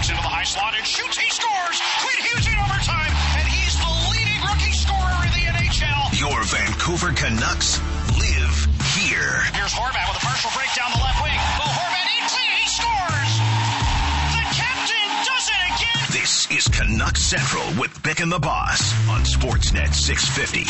Gets into the high slot and shoots. He scores. Quinn Hughes in overtime, and he's the leading rookie scorer in the NHL. Your Vancouver Canucks live here. Here's Horvat with a partial break down the left wing. Well, Horvat in clean. He scores. The captain does it again. This is Canucks Central with Bick and the Boss on Sportsnet 650.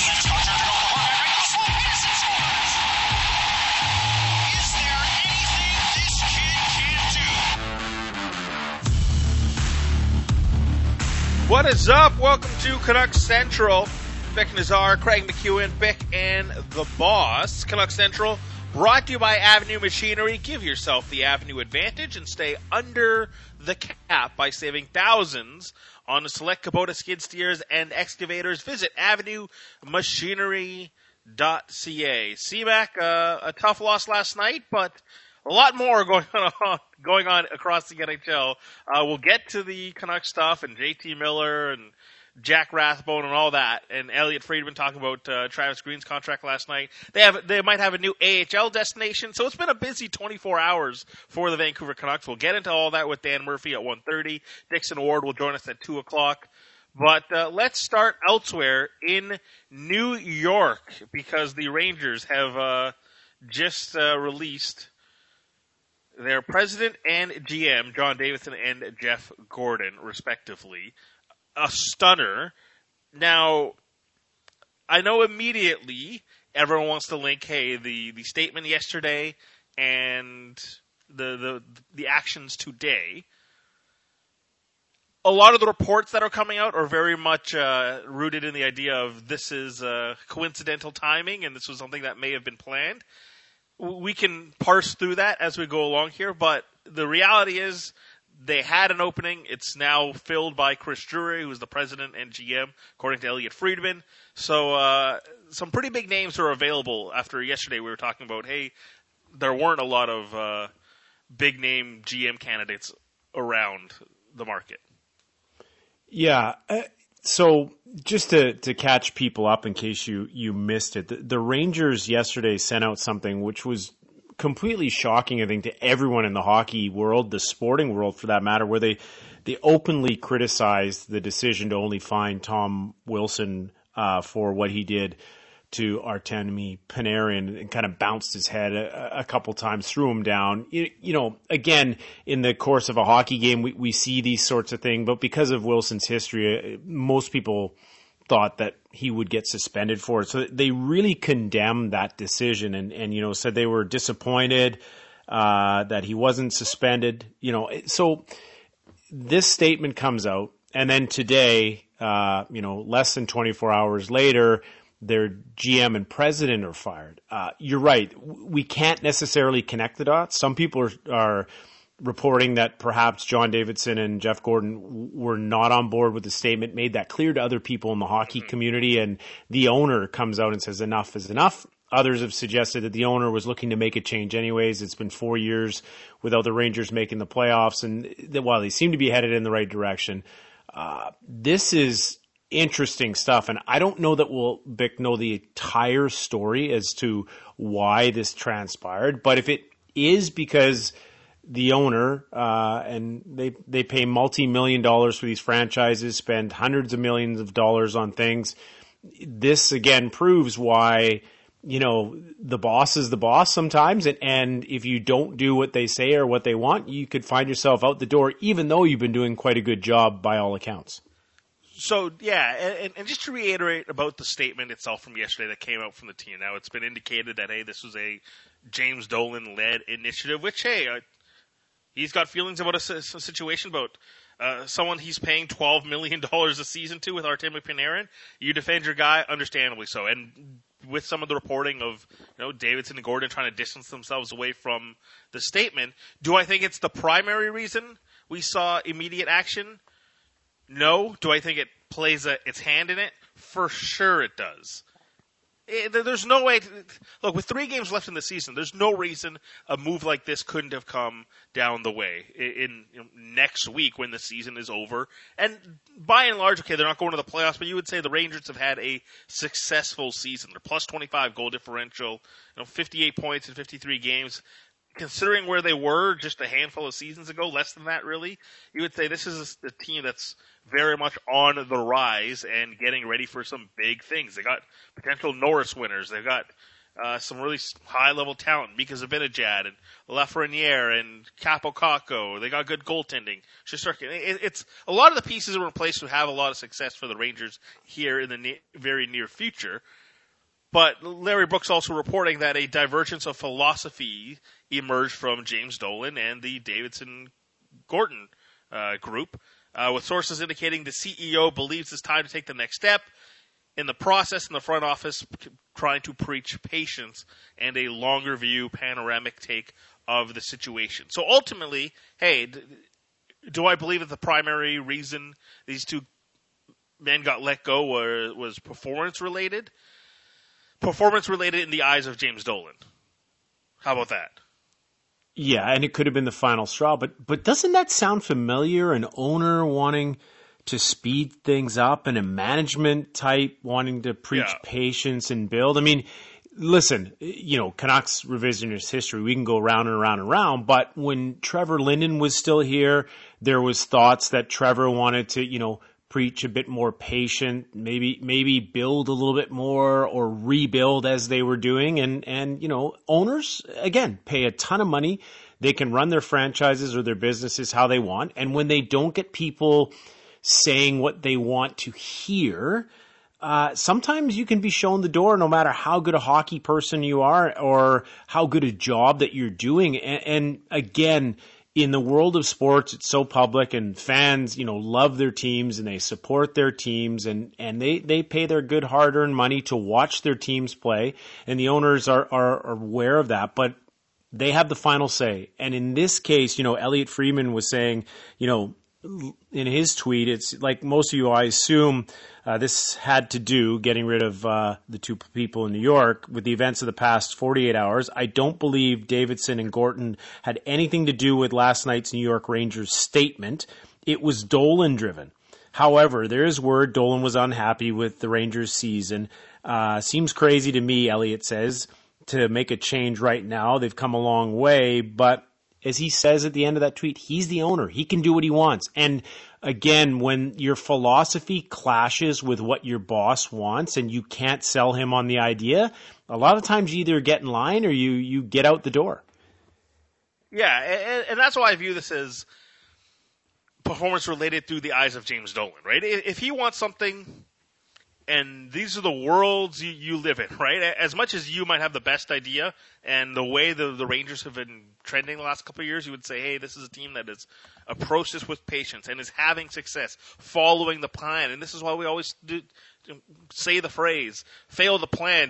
What is up? Welcome to Canucks Central. Bick Nazar, Craig McEwen, Bick and the Boss. Canucks Central brought to you by Avenue Machinery. Give yourself the Avenue advantage and stay under the cap by saving thousands on the select Kubota skid steers and excavators. Visit avenuemachinery.ca. CMAC, a tough loss last night, but a lot more going on across the NHL. We'll get to the Canucks stuff and JT Miller and Jack Rathbone and all that, and Elliot Friedman talking about Travis Green's contract last night. They might have a new AHL destination, so it's been a busy 24 hours for the Vancouver Canucks. We'll get into all that with Dan Murphy at 1:30. Dixon Ward will join us at 2 o'clock. But let's start elsewhere in New York, because the Rangers have just released their president and GM, John Davidson and Jeff Gordon, respectively. A stunner. Now, I know immediately everyone wants to link, hey, the statement yesterday and the actions today. A lot of the reports that are coming out are very much rooted in the idea of this is coincidental timing and this was something that may have been planned. We can parse through that as we go along here, but the reality is they had an opening. It's now filled by Chris Drury, who's the president and GM, according to Elliot Friedman. So some pretty big names are available. After yesterday we were talking about, hey, there weren't a lot of big-name GM candidates around the market. Yeah, so just to catch people up in case you missed it, the Rangers yesterday sent out something which was completely shocking, I think, to everyone in the hockey world, the sporting world for that matter, where they openly criticized the decision to only fine Tom Wilson for what he did to Artemi Panarin and kind of bounced his head a couple times, threw him down. You know, again, in the course of a hockey game, we see these sorts of things, but because of Wilson's history, most people thought that he would get suspended for it. So they really condemned that decision and you know, said they were disappointed that he wasn't suspended. You know, so this statement comes out, and then today, you know, less than 24 hours later, their GM and president are fired. You're right. We can't necessarily connect the dots. Some people are reporting that perhaps John Davidson and Jeff Gordon were not on board with the statement, made that clear to other people in the hockey community, and the owner comes out and says enough is enough. Others have suggested that the owner was looking to make a change anyways. It's been 4 years without the Rangers making the playoffs, and while they seem to be headed in the right direction, this is interesting stuff, and I don't know that we'll know the entire story as to why this transpired, but if it is because the owner, and they pay multi-million dollars for these franchises, spend hundreds of millions of dollars on things. This again proves why, you know, the boss is the boss sometimes. And if you don't do what they say or what they want, you could find yourself out the door, even though you've been doing quite a good job by all accounts. So, yeah, and just to reiterate about the statement itself from yesterday that came out from the team. Now, it's been indicated that, hey, this was a James Dolan-led initiative, which, hey, he's got feelings about a situation about someone he's paying $12 million a season to with Artemi Panarin. You defend your guy, understandably so. And with some of the reporting of, you know, Davidson and Gordon trying to distance themselves away from the statement, do I think it's the primary reason we saw immediate action? No. Do I think it plays its hand in it? For sure it does. There's no way. Look, with 3 games left in the season, there's no reason a move like this couldn't have come down the way in next week when the season is over. And by and large, okay, they're not going to the playoffs, but you would say the Rangers have had a successful season. They're plus 25 goal differential, 58 points in 53 games. considering where they were just a handful of seasons ago, less than that really, you would say this is a team that's very much on the rise and getting ready for some big things. They got potential Norris winners. They've got some really high-level talent, Mika Zibanejad and Lafreniere and Capo Caco. They got good goaltending. Shesterkin. It's a lot of the pieces are in place to have a lot of success for the Rangers here in the very near future. But Larry Brooks also reporting that a divergence of philosophy emerged from James Dolan and the Davidson Gorton group, with sources indicating the CEO believes it's time to take the next step. In the process, in the front office, trying to preach patience and a longer view, panoramic take of the situation. So ultimately, hey, do I believe that the primary reason these two men got let go was performance related? Performance related in the eyes of James Dolan. How about that? Yeah, and it could have been the final straw, but doesn't that sound familiar? An owner wanting to speed things up and a management type wanting to preach patience and build. I mean, listen, Canucks revisionist history, we can go round and around and around, but when Trevor Linden was still here, there was thoughts that Trevor wanted to, preach a bit more patient, maybe build a little bit more or rebuild as they were doing. And owners, again, pay a ton of money. They can run their franchises or their businesses how they want. And when they don't get people saying what they want to hear, sometimes you can be shown the door no matter how good a hockey person you are or how good a job that you're doing. And again, in the world of sports, it's so public and fans, love their teams and they support their teams and they pay their good hard-earned money to watch their teams play. And the owners are aware of that, but they have the final say. And in this case, Elliot Friedman was saying, in his tweet, it's like most of you, I assume, this had to do, getting rid of the two people in New York, with the events of the past 48 hours. I don't believe Davidson and Gorton had anything to do with last night's New York Rangers statement. It was Dolan driven. However, there is word Dolan was unhappy with the Rangers season. Seems crazy to me, Elliot says, to make a change right now. They've come a long way, but as he says at the end of that tweet, he's the owner. He can do what he wants. And again, when your philosophy clashes with what your boss wants and you can't sell him on the idea, a lot of times you either get in line or you get out the door. Yeah, and that's why I view this as performance related through the eyes of James Dolan, right? If he wants something, and these are the worlds you live in, right? As much as you might have the best idea, and the way the Rangers have been trending the last couple of years, you would say, hey, this is a team that has approached this with patience and is having success, following the plan. And this is why we always say the phrase, fail the plan,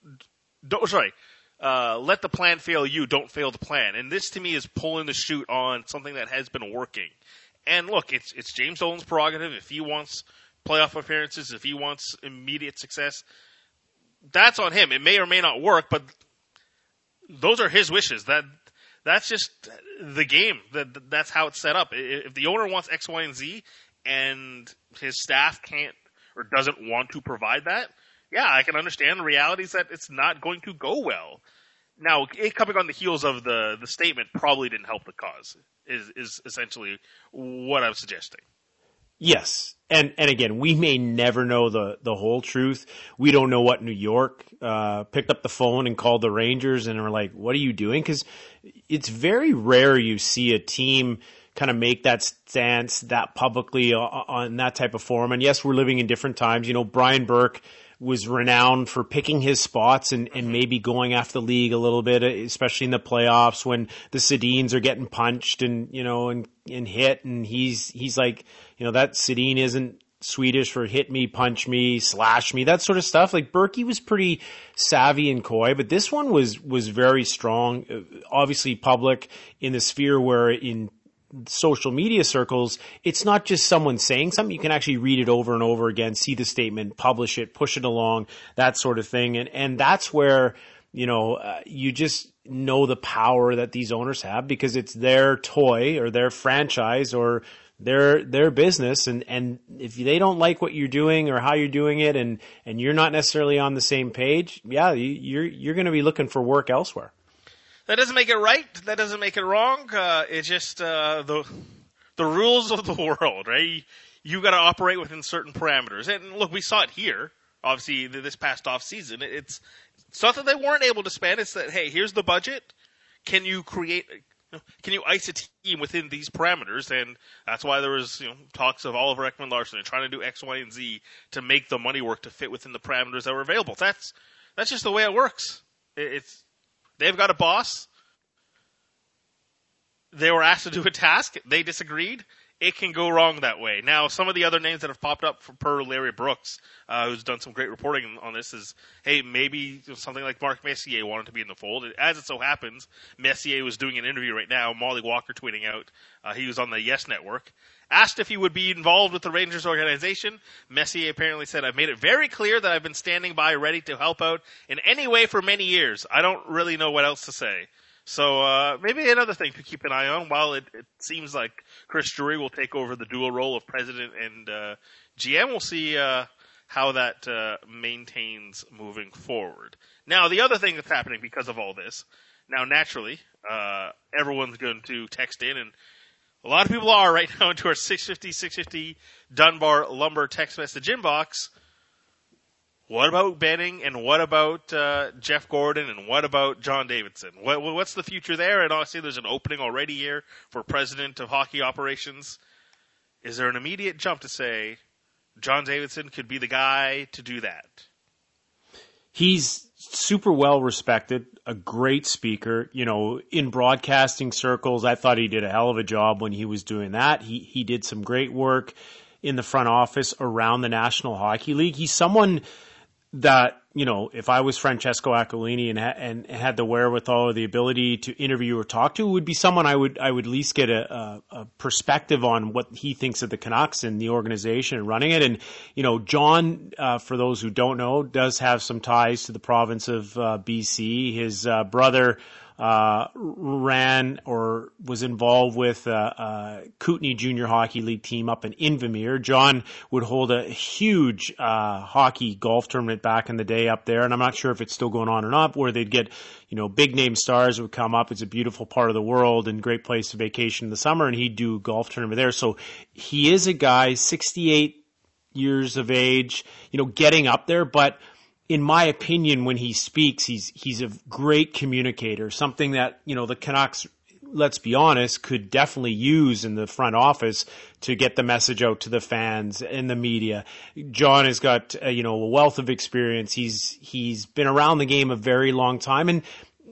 let the plan fail you, don't fail the plan. And this to me is pulling the chute on something that has been working. And look, it's James Dolan's prerogative. If he wants playoff appearances, if he wants immediate success, that's on him. It may or may not work, but those are his wishes. That's just the game. That's how it's set up. If the owner wants X, Y, and Z, and his staff can't or doesn't want to provide that, yeah, I can understand the reality is that it's not going to go well. Now, it coming on the heels of the statement probably didn't help the cause, is essentially what I'm suggesting. Yes. And again, we may never know the whole truth. We don't know what New York picked up the phone and called the Rangers and were like, what are you doing? Because it's very rare you see a team kind of make that stance that publicly on that type of forum. And yes, we're living in different times. Brian Burke was renowned for picking his spots and maybe going after the league a little bit, especially in the playoffs when the Sedins are getting punched and hit. And he's like, that Sedin isn't Swedish for hit me, punch me, slash me, that sort of stuff. Like Berkey was pretty savvy and coy, but this one was very strong, obviously public in the sphere where in social media circles, it's not just someone saying something. You can actually read it over and over again, see the statement, publish it, push it along, that sort of thing. And that's where, you just know the power that these owners have because it's their toy or their franchise or their business. And if they don't like what you're doing or how you're doing it and you're not necessarily on the same page, yeah, you're going to be looking for work elsewhere. That doesn't make it right. That doesn't make it wrong. It's just the rules of the world, right? You got to operate within certain parameters. And look, we saw it here. Obviously, this past off season, it's not that they weren't able to spend. It's that, hey, here's the budget. Can you ice a team within these parameters? And that's why there was talks of Oliver Ekman-Larsson and trying to do X, Y, and Z to make the money work to fit within the parameters that were available. That's just the way it works. They've got a boss. They were asked to do a task. They disagreed. It can go wrong that way. Now, some of the other names that have popped up per Larry Brooks, who's done some great reporting on this, is, hey, maybe something like Mark Messier wanted to be in the fold. As it so happens, Messier was doing an interview right now. Molly Walker tweeting out. He was on the Yes Network. Asked if he would be involved with the Rangers organization, Messier apparently said, I've made it very clear that I've been standing by ready to help out in any way for many years. I don't really know what else to say. So maybe another thing to keep an eye on. While it seems like Chris Drury will take over the dual role of president and GM, we'll see how that maintains moving forward. Now, the other thing that's happening because of all this, now naturally, everyone's going to text in, and a lot of people are right now into our 650 Dunbar Lumber text message inbox. What about Benning, and what about Jeff Gordon, and what about John Davidson? What's the future there? And obviously there's an opening already here for president of hockey operations. Is there an immediate jump to say John Davidson could be the guy to do that? He's super well respected, a great speaker. In broadcasting circles, I thought he did a hell of a job when he was doing that. He did some great work in the front office around the National Hockey League. He's someone that, if I was Francesco Aquilini and had the wherewithal or the ability to interview or talk to, would be someone I would at least get a perspective on what he thinks of the Canucks and the organization and running it. And, John, for those who don't know, does have some ties to the province of BC. His brother ran or was involved with Kootenay Junior Hockey League team up in Invermere. John would hold a huge hockey golf tournament back in the day up there, and I'm not sure if it's still going on or not, where they'd get big name stars would come up. It's a beautiful part of the world and great place to vacation in the summer, and he'd do golf tournament there. So he is a guy, 68 years of age, getting up there, but in my opinion, when he speaks, he's a great communicator, something that, the Canucks, let's be honest, could definitely use in the front office to get the message out to the fans and the media. John has got, a wealth of experience. He's been around the game a very long time. And,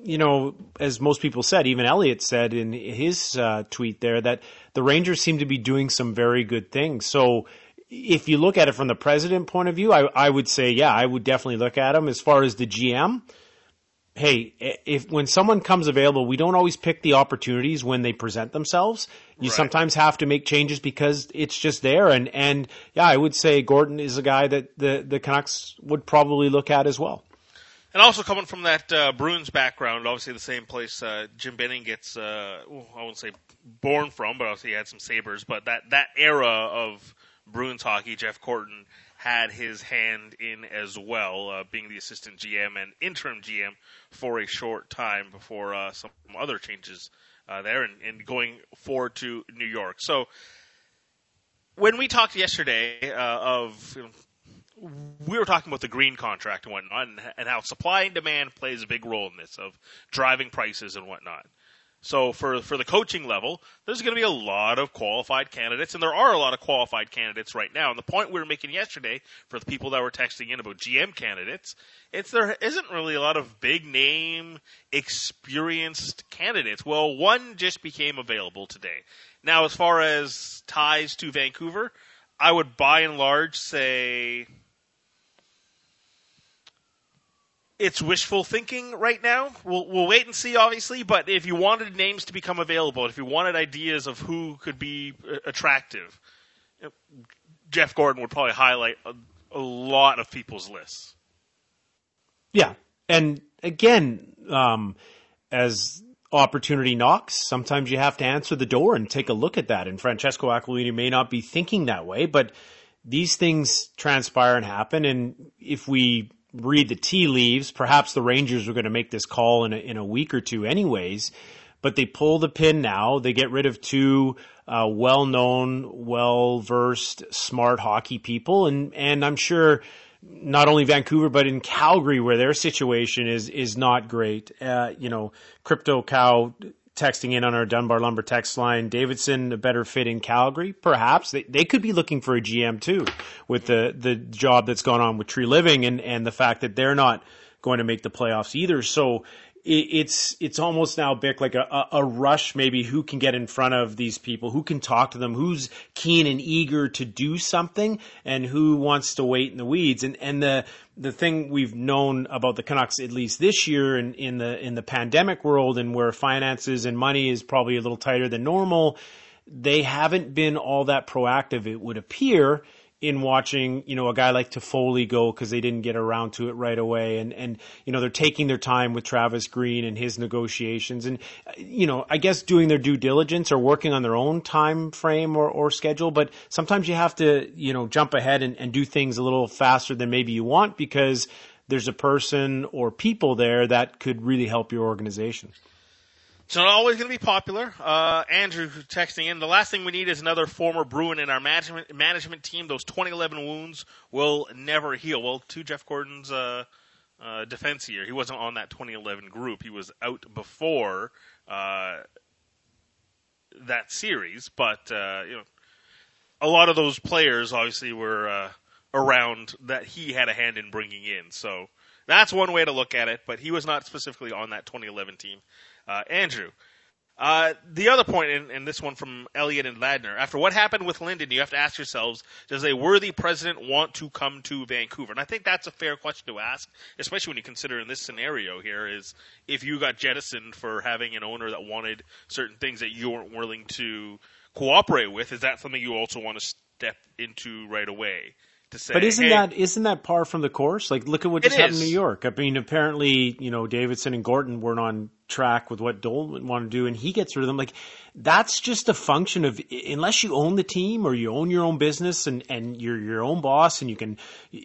as most people said, even Elliott said in his tweet there, that the Rangers seem to be doing some very good things. So, if you look at it from the president point of view, I would say, yeah, I would definitely look at him. As far as the GM, hey, when someone comes available, we don't always pick the opportunities when they present themselves. You sometimes have to make changes because it's just there. And yeah, I would say Gordon is a guy that the Canucks would probably look at as well. And also coming from that Bruins background, obviously the same place Jim Benning gets, I won't say born from, but obviously he had some Sabres. But that era of Bruins hockey, Jeff Gordon had his hand in as well, being the assistant GM and interim GM for a short time before some other changes there and going forward to New York. So when we talked yesterday we were talking about the green contract and whatnot and how supply and demand plays a big role in this, of driving prices and whatnot. So for the coaching level, there's going to be a lot of qualified candidates, and there are a lot of qualified candidates right now. And the point we were making yesterday for the people that were texting in about GM candidates, there isn't really a lot of big name, experienced candidates. Well, one just became available today. Now, as far as ties to Vancouver, I would by and large say it's wishful thinking right now. We'll wait and see, obviously, but if you wanted names to become available, if you wanted ideas of who could be attractive, Jeff Gordon would probably highlight a lot of people's lists. Yeah, and again, as opportunity knocks, sometimes you have to answer the door and take a look at that, and Francesco Aquilini may not be thinking that way, but these things transpire and happen, and if we read the tea leaves. Perhaps the Rangers were going to make this call in a week or two anyways, but they pull the pin now. They get rid of two well-known, well-versed, smart hockey people, and I'm sure not only Vancouver, but in Calgary, where their situation is not great. Crypto Cow texting in on our Dunbar Lumber text line, Davidson, a better fit in Calgary? Perhaps. They could be looking for a GM too, with the job that's gone on with Tree Living and the fact that they're not going to make the playoffs either. So it's almost now, Bick, like a rush, maybe who can get in front of these people, who can talk to them, who's keen and eager to do something, and who wants to wait in the weeds. And the thing we've known about the Canucks, at least this year in the pandemic world, and where finances and money is probably a little tighter than normal, they haven't been all that proactive, it would appear, in watching, a guy like Toffoli go because they didn't get around to it right away. And they're taking their time with Travis Green and his negotiations and, I guess doing their due diligence or working on their own time frame or schedule. But sometimes you have to, jump ahead and do things a little faster than maybe you want because there's a person or people there that could really help your organization. It's not always going to be popular. Andrew texting in, the last thing we need is another former Bruin in our management team. Those 2011 wounds will never heal. Well, to Jeff Gordon's defense here, he wasn't on that 2011 group. He was out before that series. But, a lot of those players obviously were around that he had a hand in bringing in. So that's one way to look at it. But he was not specifically on that 2011 team. Andrew, the other point, and this one from Elliot and Ladner, after what happened with Linden, you have to ask yourselves, does a worthy president want to come to Vancouver? And I think that's a fair question to ask, especially when you consider in this scenario here, is if you got jettisoned for having an owner that wanted certain things that you weren't willing to cooperate with, is that something you also want to step into right away? To say, but isn't that par from the course? Like, look at what just happened in New York. I mean, apparently, Davidson and Gorton weren't on track with what Dolan wanted to do, and he gets rid of them. Like, that's just a function of, unless you own the team or you own your own business and you're your own boss and you can,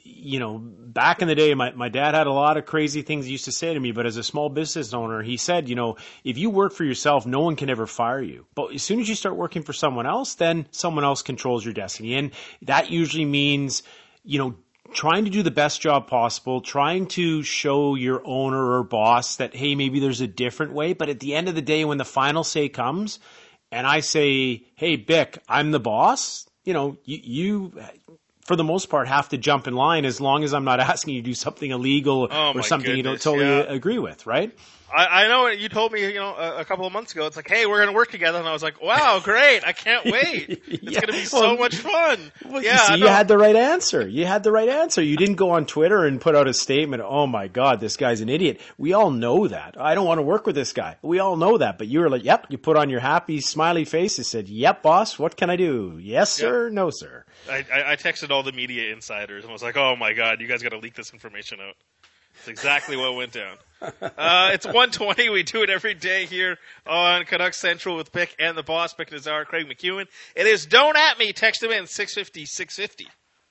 back in the day, my dad had a lot of crazy things he used to say to me, but as a small business owner, he said, if you work for yourself, no one can ever fire you. But as soon as you start working for someone else, then someone else controls your destiny. And that usually means, trying to do the best job possible, trying to show your owner or boss that, hey, maybe there's a different way. But at the end of the day, when the final say comes and I say, hey, Bick, I'm the boss, you for the most part have to jump in line as long as I'm not asking you to do something illegal or something you don't totally agree with, right? I know you told me, a couple of months ago, it's like, hey, we're going to work together. And I was like, wow, great. I can't wait. It's going to be so much fun. Well, you had the right answer. You didn't go on Twitter and put out a statement. Oh my God, this guy's an idiot. We all know that. I don't want to work with this guy. We all know that. But you were like, yep, you put on your happy smiley face and said, yep, boss, what can I do? Yes, sir. Yep. No, sir. I texted all the media insiders and was like, oh my God, you guys got to leak this information out. It's exactly what went down. It's 1:20. We do it every day here on Canucks Central with Bick and the boss, Bick Nazar, Craig McEwen. It is Don't At Me. Text him in 650-650.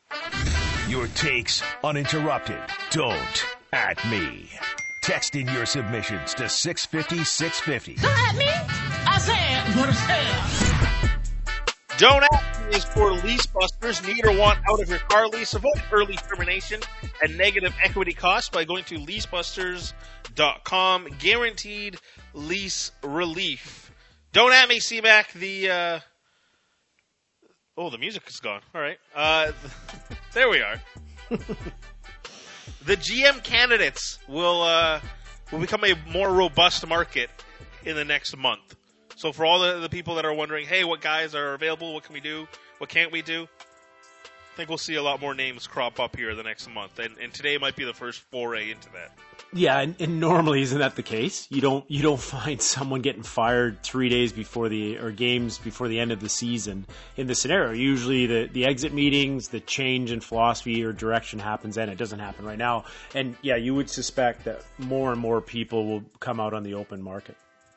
Your takes uninterrupted. Don't at me. Text in your submissions to 650-650. Don't at me. I said what I said. Don't At Me is for lease busters. Need or want out of your car lease. Avoid early termination and negative equity costs by going to leasebusters.com. Guaranteed lease relief. Don't At Me, C-Mac. The music is gone. All right. There we are. The GM candidates will become a more robust market in the next month. So for all the people that are wondering, hey, what guys are available? What can we do? What can't we do? I think we'll see a lot more names crop up here the next month. And today might be the first foray into that. Yeah, and normally isn't that the case? You don't find someone getting fired 3 days before games before the end of the season in the scenario. Usually the exit meetings, the change in philosophy or direction happens then. It doesn't happen right now. And yeah, you would suspect that more and more people will come out on the open market.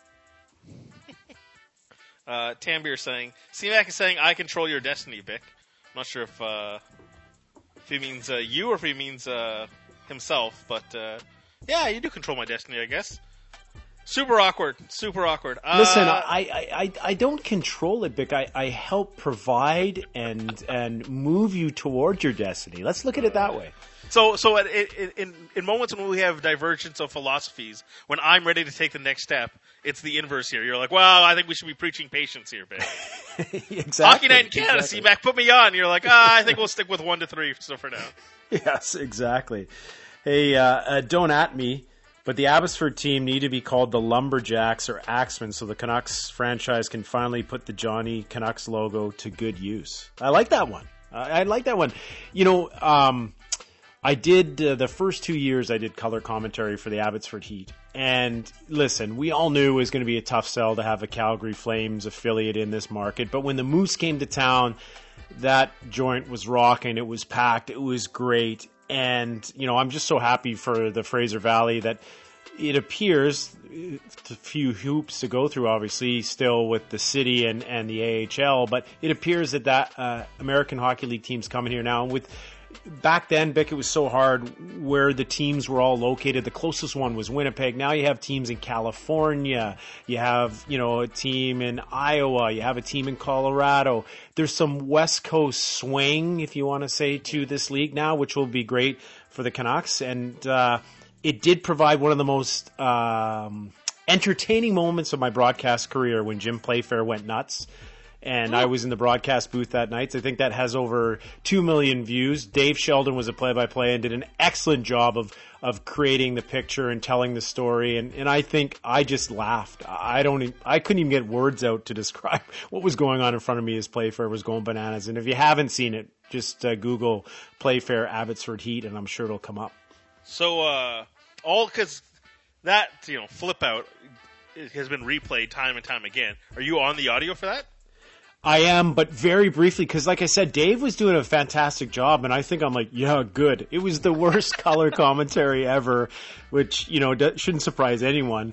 Tambir saying, C-Mac is saying, I control your destiny, Vic. I'm not sure if he means you or if he means himself. But yeah, you do control my destiny, I guess. Super awkward. Super awkward. Listen, I don't control it, Bick. I help provide and move you towards your destiny. Let's look at it that way. So in moments when we have divergence of philosophies, when I'm ready to take the next step, it's the inverse here. You're like, well, I think we should be preaching patience here, Bick. Exactly. Hockey Night in Canada, C-Mac, put me on. You're like, I think we'll stick with 1 to 3 for now. Yes, exactly. Hey, don't at me. But the Abbotsford team need to be called the Lumberjacks or Axemen so the Canucks franchise can finally put the Johnny Canucks logo to good use. I like that one. I like that one. You know, I did the first 2 years I did color commentary for the Abbotsford Heat. And listen, we all knew it was going to be a tough sell to have a Calgary Flames affiliate in this market. But when the Moose came to town, that joint was rocking. It was packed. It was great. And, you know, I'm just so happy for the Fraser Valley that it appears, a few hoops to go through, obviously, still with the city and the AHL, but it appears that American Hockey League team's coming here now. With back then, Bick, it was so hard where the teams were all located. The closest one was Winnipeg. Now you have teams in California. You have, you know, a team in Iowa. You have a team in Colorado. There's some West Coast swing, if you want to say, to this league now, which will be great for the Canucks. And it did provide one of the most entertaining moments of my broadcast career when Jim Playfair went nuts. And I was in the broadcast booth that night. I think that has over 2 million views. Dave Sheldon was a play-by-play and did an excellent job of creating the picture and telling the story. And I think I just laughed. I couldn't even get words out to describe what was going on in front of me as Playfair was going bananas. And if you haven't seen it, just Google Playfair Abbotsford Heat, and I'm sure it'll come up. So all because that, you know, flip out has been replayed time and time again. Are you on the audio for that? I am, but very briefly, because like I said, Dave was doing a fantastic job, and I think I'm like, yeah, good. It was the worst color commentary ever, which, you know, shouldn't surprise anyone.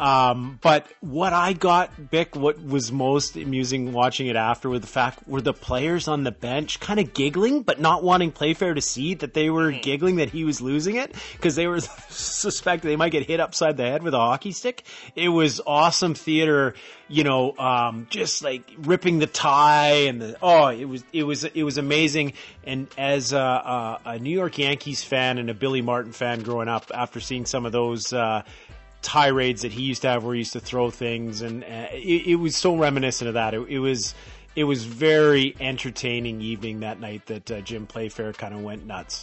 But what I got, Bick, what was most amusing watching it after with the fact were the players on the bench kind of giggling, but not wanting Playfair to see that they were giggling that he was losing it because they were suspecting they might get hit upside the head with a hockey stick. It was awesome theater, you know, just like ripping the tie and it was amazing. And as a New York Yankees fan and a Billy Martin fan growing up, after seeing some of those tirades that he used to have where he used to throw things, and it was so reminiscent of that. It was very entertaining evening that night that Jim Playfair kind of went nuts.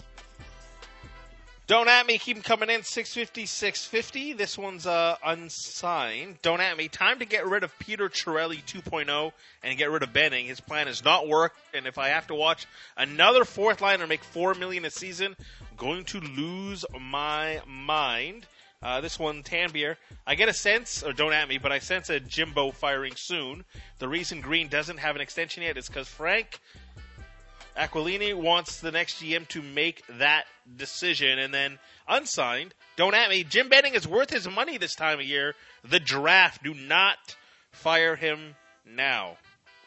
Don't at me. Keep them coming in. 650. This one's unsigned. Don't at me. Time to get rid of Peter Chiarelli 2.0 and get rid of Benning. His plan has not worked, and if I have to watch another fourth liner make $4 million a season, I'm going to lose my mind. This one, Tanbeer. I get a sense, or don't at me, but I sense a Jimbo firing soon. The reason Green doesn't have an extension yet is because Frank Aquilini wants the next GM to make that decision. And then unsigned, don't at me. Jim Benning is worth his money this time of year. The draft. Do not fire him now.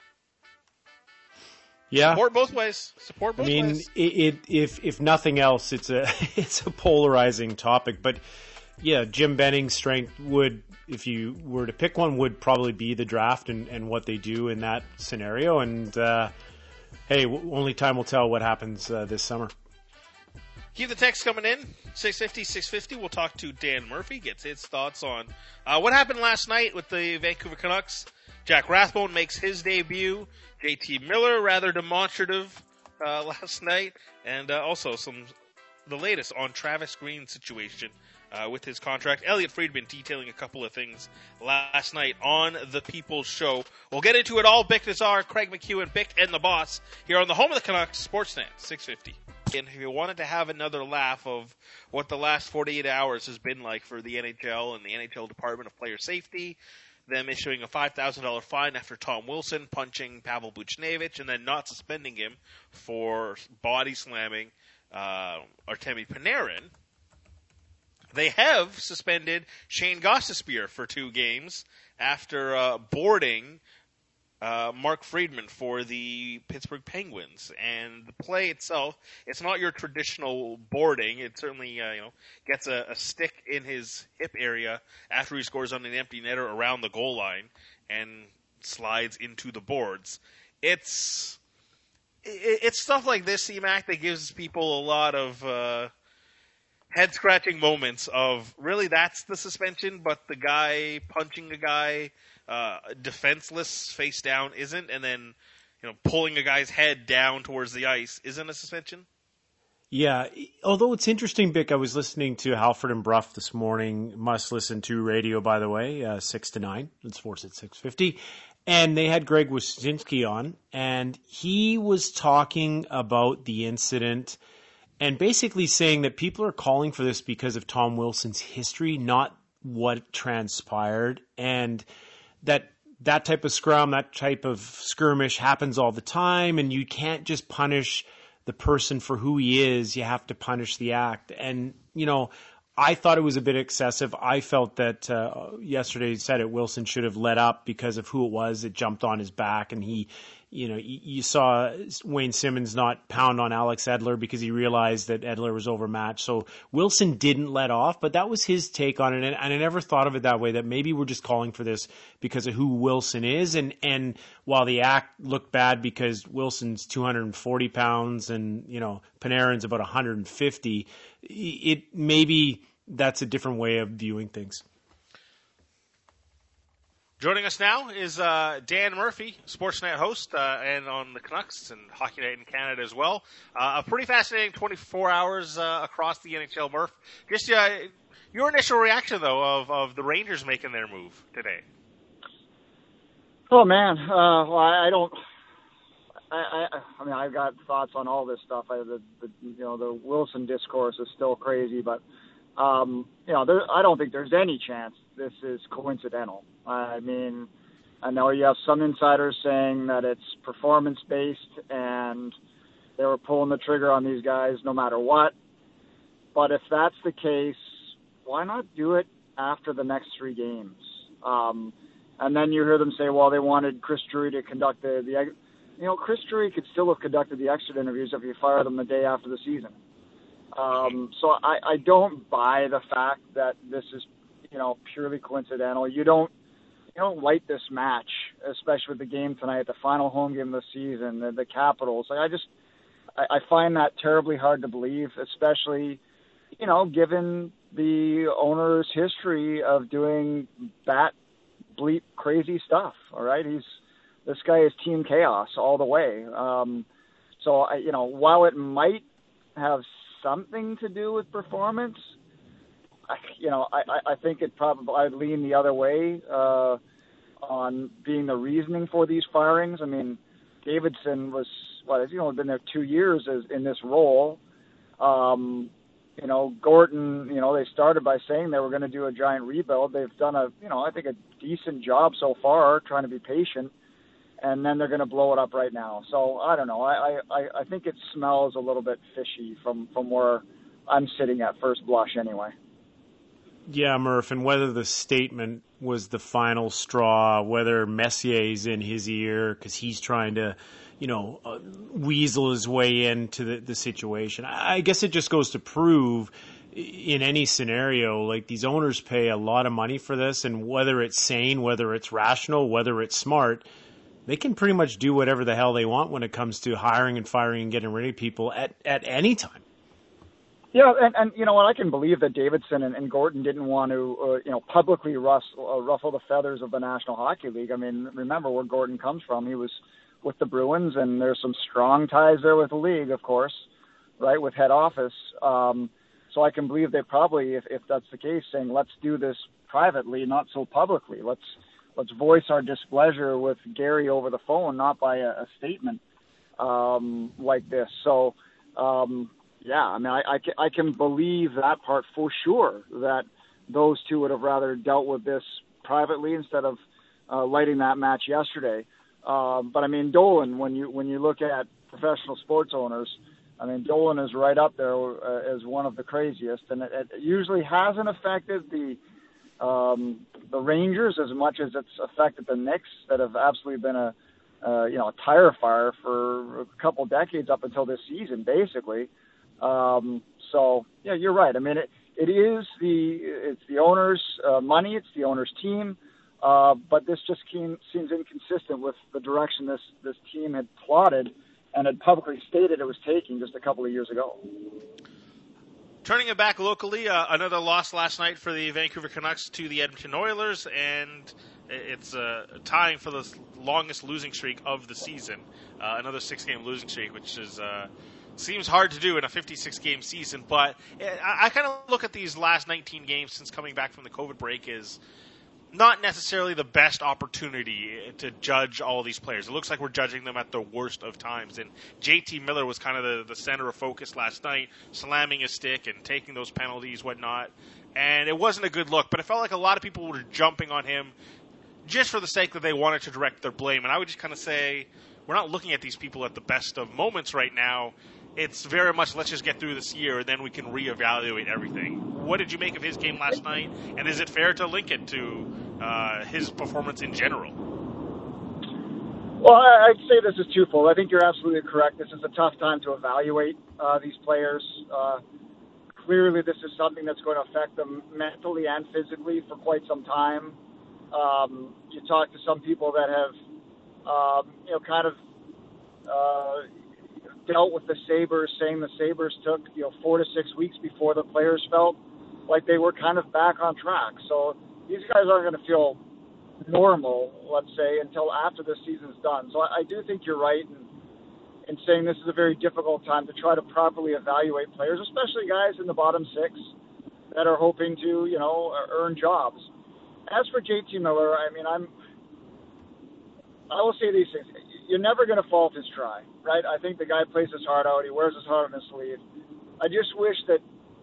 Yeah. Support both ways. Support both ways. I mean, if nothing else, it's a polarizing topic, but yeah, Jim Benning's strength would, if you were to pick one, would probably be the draft and what they do in that scenario. And hey, only time will tell what happens this summer. Keep the text coming in. 650. We'll talk to Dan Murphy, gets his thoughts on what happened last night with the Vancouver Canucks. Jack Rathbone makes his debut. JT Miller, rather demonstrative last night. And also the latest on Travis Green's situation with his contract. Elliot Friedman detailing a couple of things last night on The People's Show. We'll get into it all. Bick Nazar, Craig McEwen, Bick and the Boss here on the home of the Canucks, Sportsnet 650. And if you wanted to have another laugh of what the last 48 hours has been like for the NHL and the NHL Department of Player Safety, them issuing a $5,000 fine after Tom Wilson punching Pavel Buchnevich and then not suspending him for body slamming Artemi Panarin, they have suspended Shane Gostisbehere for 2 games after boarding Mark Friedman for the Pittsburgh Penguins. And the play itself, it's not your traditional boarding. It certainly, gets a stick in his hip area after he scores on an empty netter around the goal line and slides into the boards. It's stuff like this, C-Mac, that gives people a lot of head-scratching moments of, really, that's the suspension, but the guy punching a guy defenseless face down isn't, and then pulling a guy's head down towards the ice isn't a suspension? Yeah, although it's interesting, Bick, I was listening to Halford and Bruff this morning, must listen to radio, by the way, 6 to 9, it's Sports at 6:50, and they had Greg Wyshynski on, and he was talking about the incident and basically saying that people are calling for this because of Tom Wilson's history, not what transpired, and that type of scrum, that type of skirmish happens all the time, and you can't just punish the person for who he is. You have to punish the act. And, I thought it was a bit excessive. I felt that yesterday said it, Wilson should have let up because of who it was that jumped on his back, and he, you saw Wayne Simmons not pound on Alex Edler because he realized that Edler was overmatched. So Wilson didn't let off, but that was his take on it. And I never thought of it that way, that maybe we're just calling for this because of who Wilson is. And while the act looked bad because Wilson's 240 pounds and, Panarin's about 150, maybe that's a different way of viewing things. Joining us now is Dan Murphy, Sportsnet host, and on the Canucks and Hockey Night in Canada as well. A pretty fascinating 24 hours across the NHL, Murph. Just your initial reaction, though, of the Rangers making their move today. Oh man, well, I don't. I mean, I've got thoughts on all this stuff. The Wilson discourse is still crazy, but I don't think there's any chance this is coincidental. I mean, I know you have some insiders saying that it's performance-based and they were pulling the trigger on these guys no matter what. But if that's the case, why not do it after the next 3 games? And then you hear them say, well, they wanted Chris Drury to conduct Chris Drury could still have conducted the exit interviews if you fired them the day after the season. So I don't buy the fact that this is, purely coincidental. You don't light this match, especially with the game tonight, the final home game of the season, the Capitals. I find that terribly hard to believe, especially, given the owner's history of doing bat bleep crazy stuff. All right. This guy is team chaos all the way. So while it might have something to do with performance, I think I'd lean the other way on being the reasoning for these firings. I mean, Davidson was been there 2 years in this role. Gorton, they started by saying they were going to do a giant rebuild. They've done I think a decent job so far trying to be patient, and then they're going to blow it up right now. So I don't know. I think it smells a little bit fishy from where I'm sitting at first blush anyway. Yeah, Murph, and whether the statement was the final straw, whether Messier's in his ear because he's trying to, weasel his way into the situation. I guess it just goes to prove in any scenario, like these owners pay a lot of money for this, and whether it's sane, whether it's rational, whether it's smart, they can pretty much do whatever the hell they want when it comes to hiring and firing and getting rid of people at any time. Yeah, and you know what? I can believe that Davidson and Gorton didn't want to, publicly ruffle the feathers of the National Hockey League. I mean, remember where Gorton comes from. He was with the Bruins, and there's some strong ties there with the league, of course, right, with head office. So I can believe they probably, if that's the case, saying let's do this privately, not so publicly. Let's voice our displeasure with Gary over the phone, not by a statement like this. So. Yeah, I mean, I can believe that part for sure, that those two would have rather dealt with this privately instead of lighting that match yesterday. But I mean, Dolan, when you look at professional sports owners, I mean, Dolan is right up there as one of the craziest, and it usually hasn't affected the Rangers as much as it's affected the Knicks, that have absolutely been a a tire fire for a couple decades up until this season, basically. So yeah, you're right. I mean, it's the owner's money, it's the owner's team, but this just seems inconsistent with the direction this team had plotted and had publicly stated it was taking just a couple of years ago. Turning it back locally, another loss last night for the Vancouver Canucks to the Edmonton Oilers, and it's tying for the longest losing streak of the season. Another 6-game losing streak, which is seems hard to do in a 56-game season. But I kind of look at these last 19 games since coming back from the COVID break as not necessarily the best opportunity to judge all these players. It looks like we're judging them at the worst of times. And JT Miller was kind of the center of focus last night, slamming his stick and taking those penalties, whatnot. And it wasn't a good look, but it felt like a lot of people were jumping on him just for the sake that they wanted to direct their blame. And I would just kind of say, we're not looking at these people at the best of moments right now. It's very much, let's just get through this year, and then we can reevaluate everything. What did you make of his game last night, and is it fair to link it to his performance in general? Well, I'd say this is twofold. I think you're absolutely correct. This is a tough time to evaluate these players. Clearly, this is something that's going to affect them mentally and physically for quite some time. You talk to some people that have, dealt with the Sabres, saying the Sabres took 4 to 6 weeks before the players felt like they were kind of back on track. So these guys aren't going to feel normal, let's say, until after the season's done. So I do think you're right in saying this is a very difficult time to try to properly evaluate players, especially guys in the bottom 6 that are hoping to earn jobs. As for JT Miller, I mean, I will say these things. You're never going to fault his try, right? I think the guy plays his heart out. He wears his heart on his sleeve. I just wish that,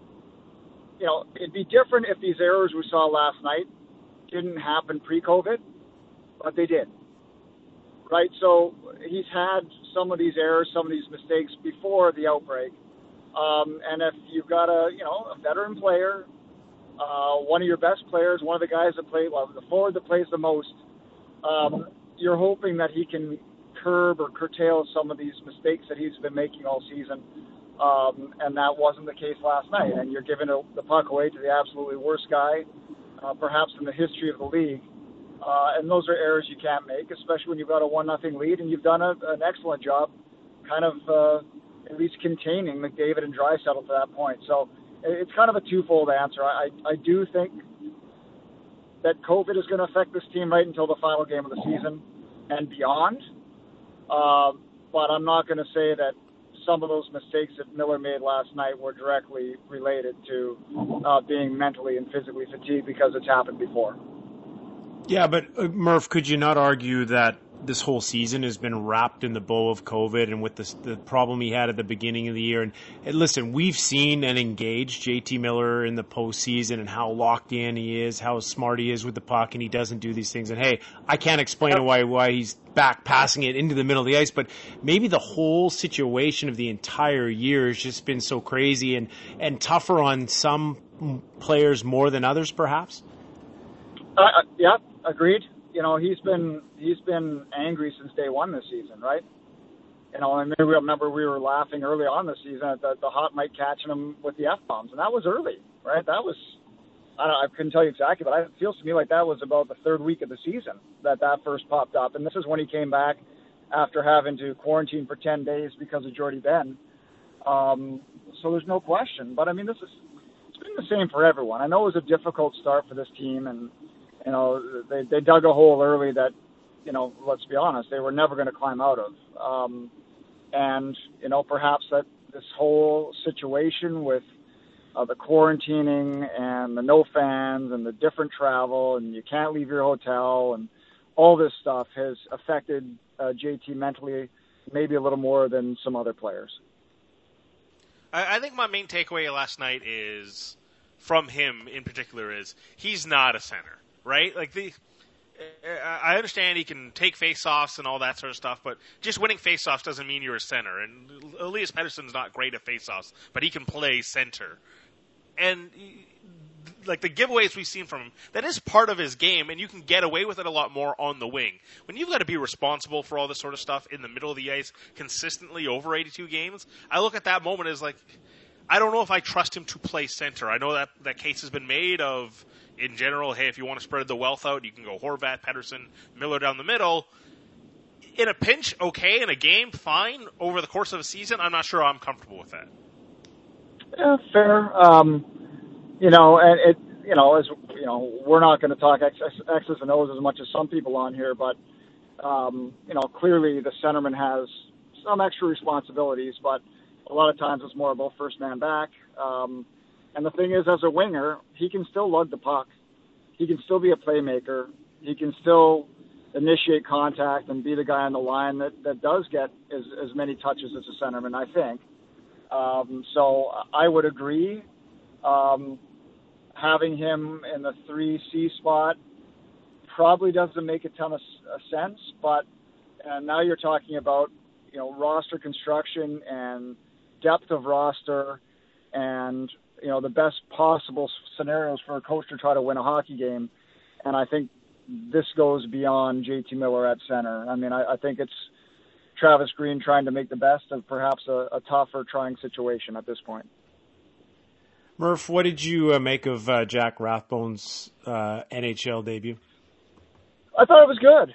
it'd be different if these errors we saw last night didn't happen pre-COVID, but they did, right? So he's had some of these errors, some of these mistakes before the outbreak. And if you've got a veteran player, one of your best players, one of the guys that the forward that plays the most, you're hoping that he can curb or curtail some of these mistakes that he's been making all season, and that wasn't the case last night. And you're giving the puck away to the absolutely worst guy, perhaps in the history of the league. And those are errors you can't make, especially when you've got a 1-0 lead, and you've done an excellent job kind of at least containing McDavid and Draisaitl to that point. So it's kind of a twofold answer. I do think that COVID is going to affect this team right until the final game of the season and beyond. But I'm not going to say that some of those mistakes that Miller made last night were directly related to being mentally and physically fatigued, because it's happened before. Yeah, but Murph, could you not argue that this whole season has been wrapped in the bow of COVID and with the problem he had at the beginning of the year? And listen, we've seen and engaged JT Miller in the postseason and how locked in he is, how smart he is with the puck, and he doesn't do these things. And hey, I can't explain why he's back passing it into the middle of the ice, but maybe the whole situation of the entire year has just been so crazy and tougher on some players more than others, perhaps? Yeah, agreed. He's been angry since day one this season, right? And maybe remember we were laughing early on this season at the hot mic catching him with the F-bombs, and that was early, right? That was, I couldn't tell you exactly, but it feels to me like that was about the third week of the season that first popped up. And this is when he came back after having to quarantine for 10 days because of Jordy Ben. So there's no question. But, I mean, it's been the same for everyone. I know it was a difficult start for this team, and they dug a hole early that, let's be honest, they were never going to climb out of. And perhaps that this whole situation with the quarantining and the no fans and the different travel and you can't leave your hotel and all this stuff has affected JT mentally maybe a little more than some other players. I think my main takeaway last night is, from him in particular, is he's not a center. Right? I understand he can take face-offs and all that sort of stuff, but just winning face-offs doesn't mean you're a center. And Elias Pettersson's not great at face-offs, but he can play center. And like the giveaways we've seen from him, that is part of his game, and you can get away with it a lot more on the wing. When you've got to be responsible for all this sort of stuff in the middle of the ice consistently over 82 games, I look at that moment as like, I don't know if I trust him to play center. I know that case has been made of, in general, hey, if you want to spread the wealth out, you can go Horvat, Pettersson, Miller down the middle. In a pinch, okay. In a game, fine. Over the course of a season, I'm not sure I'm comfortable with that. Yeah, fair. And it, as we're not going to talk X's and O's as much as some people on here, but clearly the centerman has some extra responsibilities, but a lot of times it's more about first man back. And the thing is, as a winger, he can still lug the puck. He can still be a playmaker. He can still initiate contact and be the guy on the line that does get as many touches as a centerman, I think. So I would agree. Having him in the 3C spot probably doesn't make a ton of sense, but now you're talking about, roster construction and depth of roster and, the best possible scenarios for a coach to try to win a hockey game. And I think this goes beyond JT Miller at center. I mean, I think it's Travis Green trying to make the best of perhaps a tough or trying situation at this point. Murph, what did you make of Jack Rathbone's NHL debut? I thought it was good.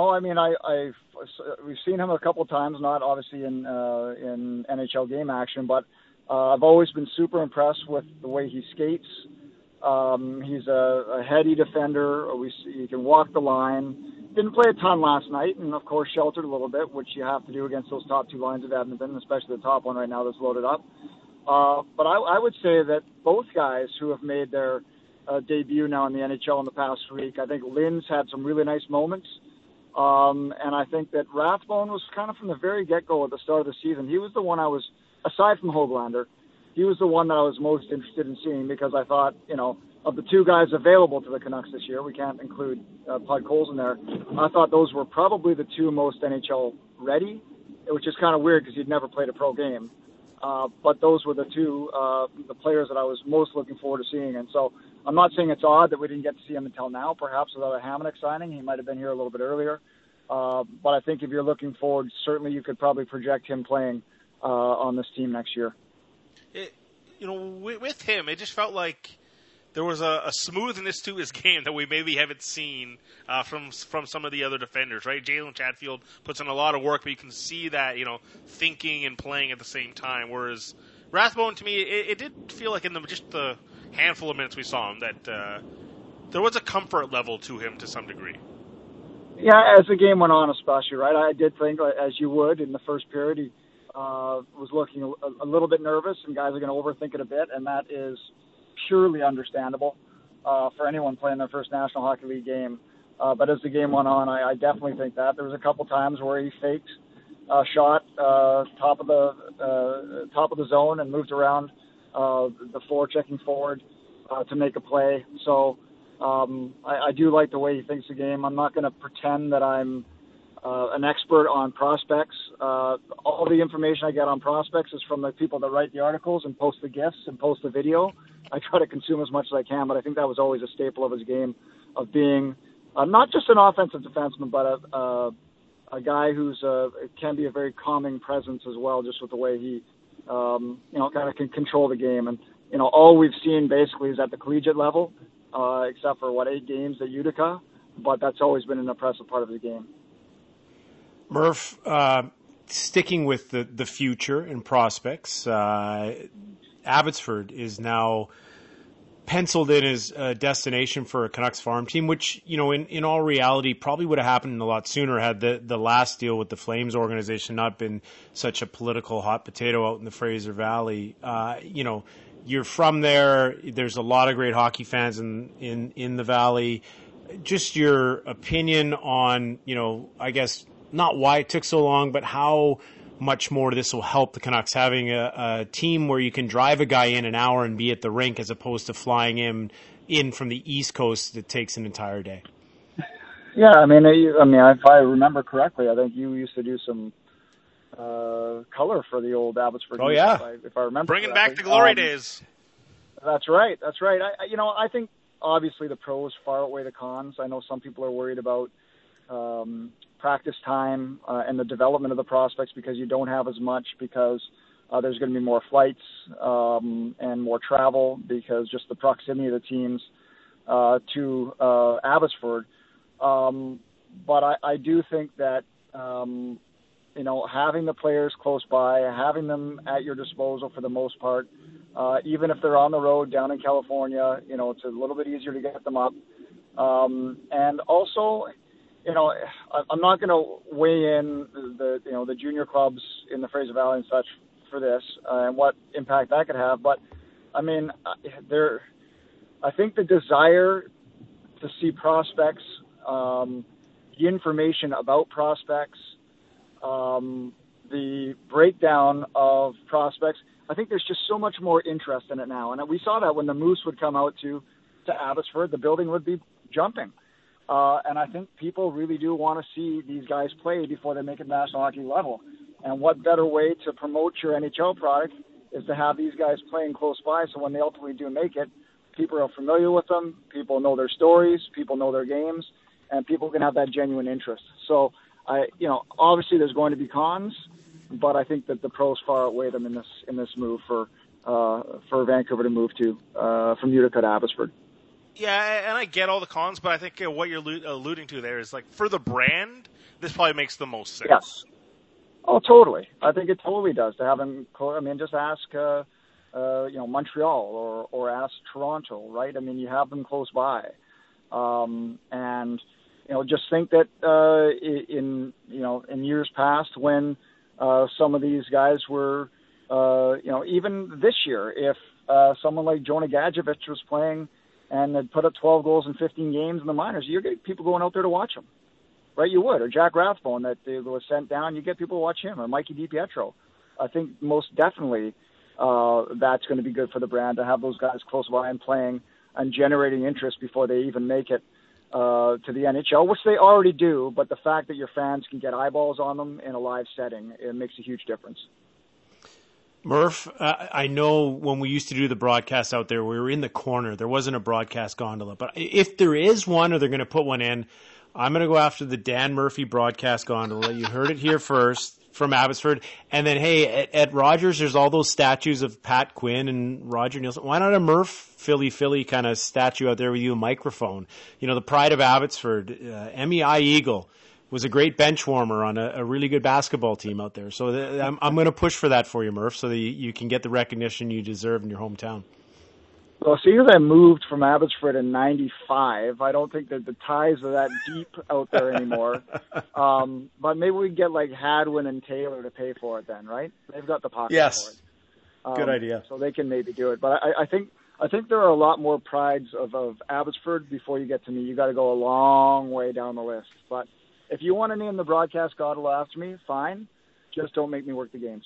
We've seen him a couple of times, not obviously in NHL game action, but I've always been super impressed with the way he skates. He's a heady defender. He can walk the line. Didn't play a ton last night, and of course sheltered a little bit, which you have to do against those top two lines of Edmonton, especially the top one right now that's loaded up. But I would say that both guys who have made their debut now in the NHL in the past week, I think Lynn's had some really nice moments. And I think that Rathbone was kind of from the very get-go at the start of the season. He was the one I was, aside from Höglander, he was the one that I was most interested in seeing because I thought, of the two guys available to the Canucks this year, we can't include Pud Coles in there, I thought those were probably the two most NHL ready, which is kind of weird because he'd never played a pro game. But those were the two the players that I was most looking forward to seeing. And so I'm not saying it's odd that we didn't get to see him until now. Perhaps without a Hamonic signing, he might have been here a little bit earlier. But I think if you're looking forward, certainly you could probably project him playing on this team next year. With him, it just felt like there was a smoothness to his game that we maybe haven't seen from some of the other defenders, right? Jalen Chatfield puts in a lot of work, but you can see that, thinking and playing at the same time. Whereas Rathbone, to me, it did feel like in just the handful of minutes we saw him that there was a comfort level to him to some degree. Yeah, as the game went on especially, right? I did think, as you would in the first period, he was looking a little bit nervous, and guys are going to overthink it a bit, and that is purely understandable for anyone playing their first National Hockey League game. But as the game went on, I definitely think that. There was a couple times where he faked a shot top of the zone and moved around the floor, checking forward to make a play. So I do like the way he thinks the game. I'm not going to pretend that I'm an expert on prospects. All the information I get on prospects is from the people that write the articles and post the GIFs and post the video. I try to consume as much as I can, but I think that was always a staple of his game, of being not just an offensive defenseman, but a guy who's can be a very calming presence as well, just with the way he kind of can control the game. And all we've seen basically is at the collegiate level, except for 8 games at Utica, but that's always been an impressive part of the game. Murph, sticking with the future and prospects, Abbotsford is now penciled in as a destination for a Canucks farm team, which, in all reality probably would have happened a lot sooner had the last deal with the Flames organization not been such a political hot potato out in the Fraser Valley. You're from there. There's a lot of great hockey fans in the Valley. Just your opinion on, I guess, not why it took so long, but how much more this will help the Canucks, having a team where you can drive a guy in an hour and be at the rink as opposed to flying in from the East Coast that takes an entire day. Yeah, I mean, if I remember correctly, I think you used to do some color for the old Abbotsford. Oh, yeah. If I remember Bringing correctly. back the glory days. That's right. I think obviously the pros far outweigh the cons. I know some people are worried about practice time and the development of the prospects because you don't have as much because there's going to be more flights and more travel because just the proximity of the teams to Abbotsford. But I do think that, having the players close by, having them at your disposal for the most part, even if they're on the road down in California, it's a little bit easier to get them up. And also, I'm not going to weigh in the junior clubs in the Fraser Valley and such for this and what impact that could have. But I mean, I think the desire to see prospects, the information about prospects, the breakdown of prospects, I think there's just so much more interest in it now. And we saw that when the Moose would come out to Abbotsford, the building would be jumping. And I think people really do want to see these guys play before they make it national hockey level. And what better way to promote your NHL product is to have these guys playing close by, so when they ultimately do make it, people are familiar with them, people know their stories, people know their games, and people can have that genuine interest. So, obviously there's going to be cons, but I think that the pros far outweigh them in this move for Vancouver to move to from Utica to Abbotsford. Yeah, and I get all the cons, but I think what you're alluding to there is, like, for the brand, this probably makes the most sense. Yes. Oh, totally. I think it totally does to have them. I mean, just ask, Montreal or ask Toronto, right? I mean, you have them close by, and just think that in years past when some of these guys were, even this year, if someone like Jonah Gadjevich was playing and had put up 12 goals in 15 games in the minors, you're getting people going out there to watch him. Right, you would. Or Jack Rathbone that was sent down, you get people to watch him. Or Mikey DiPietro. I think most definitely that's going to be good for the brand to have those guys close by and playing and generating interest before they even make it to the NHL, which they already do. But the fact that your fans can get eyeballs on them in a live setting, it makes a huge difference. Murph, I know when we used to do the broadcast out there, we were in the corner. There wasn't a broadcast gondola. But if there is one or they're going to put one in, I'm going to go after the Dan Murphy broadcast gondola. You heard it here first from Abbotsford. And then, hey, at Rogers, there's all those statues of Pat Quinn and Roger Nielsen. Why not a Murph Philly kind of statue out there with you, a microphone? The pride of Abbotsford, MEI Eagle, was a great bench warmer on a really good basketball team out there. So I'm going to push for that for you, Murph, so that you can get the recognition you deserve in your hometown. Well, seeing as I moved from Abbotsford in '95, I don't think that the ties are that deep out there anymore. But maybe we can get like Hadwin and Taylor to pay for it then, right? They've got the pocket for it. Good idea. So they can maybe do it. But I think there are a lot more prides of Abbotsford before you get to me. You got to go a long way down the list. But if you want to name the broadcast gondola after me, fine. Just don't make me work the games.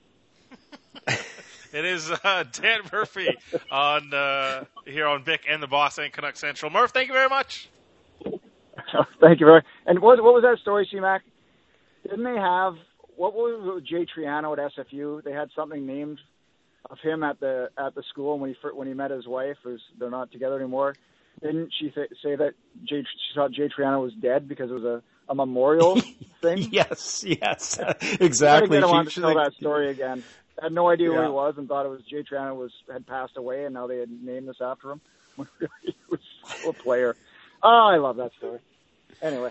It is Dan Murphy on here on Vic and the Boss and Canuck Central. Murph, thank you very much. Thank you very much. And what was that story, C-Mac? Didn't they have, what was it with Jay Triano at SFU? They had something named of him at the school when he met his wife. They're not together anymore. Didn't she say that she thought Jay Triano was dead because it was a memorial thing? Yes, exactly. I wanted to tell that story again. I had no idea who he was and thought it was Jay Triano had passed away, and now they had named this after him. He was still a player. Oh, I love that story. Anyway.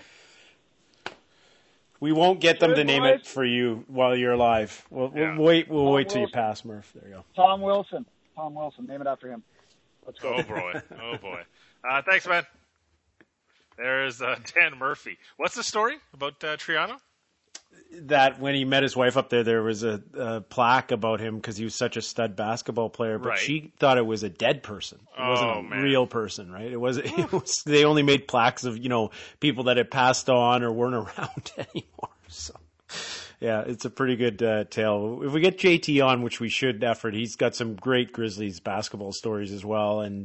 We won't get them to name it for you while you're alive. We'll wait till you pass, Murph. There you go. Tom Wilson. Name it after him. Let's go. Oh, boy. Thanks, man. There's Dan Murphy. What's the story about Triano? That when he met his wife up there was a plaque about him because he was such a stud basketball player, but she thought it was a dead person. It wasn't a real person, right? It was. They only made plaques of people that had passed on or weren't around anymore. So, yeah, it's a pretty good tale. If we get JT on, which we should, effort, he's got some great Grizzlies basketball stories as well, and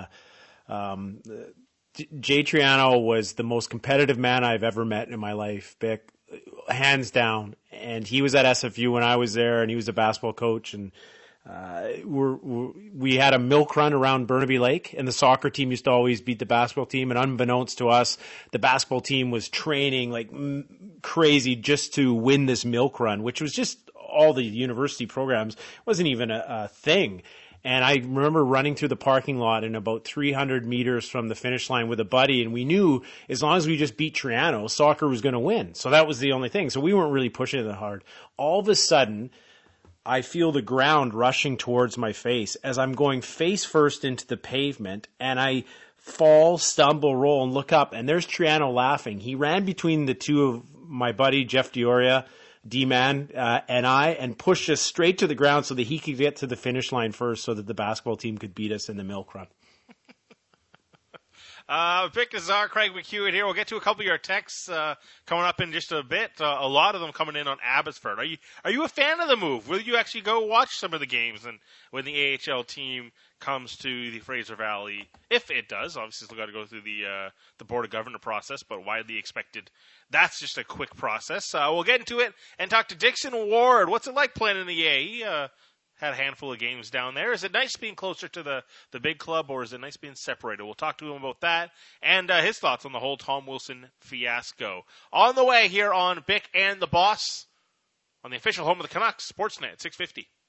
Jay Triano was the most competitive man I've ever met in my life, Bick. Hands down. And he was at SFU when I was there, and he was a basketball coach. And we had a milk run around Burnaby Lake, and the soccer team used to always beat the basketball team. And unbeknownst to us, the basketball team was training like crazy just to win this milk run, which was just all the university programs. It wasn't even a thing. And I remember running through the parking lot in about 300 meters from the finish line with a buddy, and we knew as long as we just beat Triano, soccer was going to win. So that was the only thing. So we weren't really pushing it that hard. All of a sudden, I feel the ground rushing towards my face as I'm going face first into the pavement, and I fall, stumble, roll, and look up, and there's Triano laughing. He ran between the two of my buddy, Jeff Dioria, D-Man, and I, and pushed us straight to the ground so that he could get to the finish line first so that the basketball team could beat us in the milk run. Vic Nazar, Craig McEwen here. We'll get to a couple of your texts coming up in just a bit. A lot of them coming in on Abbotsford. Are you a fan of the move? Will you actually go watch some of the games and when the AHL team comes to the Fraser Valley? If it does, obviously still got to go through the Board of Governor process, but widely expected. That's just a quick process. We'll get into it and talk to Dixon Ward. What's it like playing in the A? He had a handful of games down there. Is it nice being closer to the big club, or is it nice being separated? We'll talk to him about that and his thoughts on the whole Tom Wilson fiasco. On the way here on Bick and the Boss on the official home of the Canucks, Sportsnet 650.